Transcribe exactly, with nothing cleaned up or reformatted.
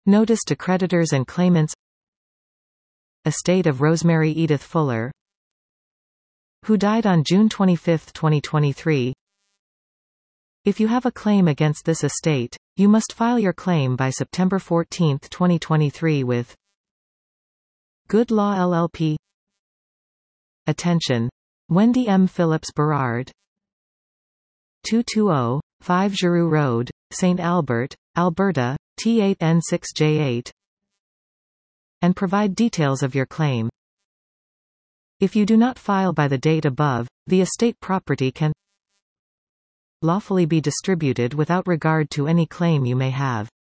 Notice to creditors and claimants. Estate of Rosemary Edith Fuller, who died on June twenty-fifth, twenty twenty-three. If you have a claim against this estate, you must file your claim by September fourteenth, twenty twenty-three with Good Law L L P. Attention! Wendy M. Phillips Berard, two two zero, five Giroux Road, Saint Albert, Alberta, T eight N six J eight, and provide details of your claim. If you do not file by the date above, the estate property can lawfully be distributed without regard to any claim you may have.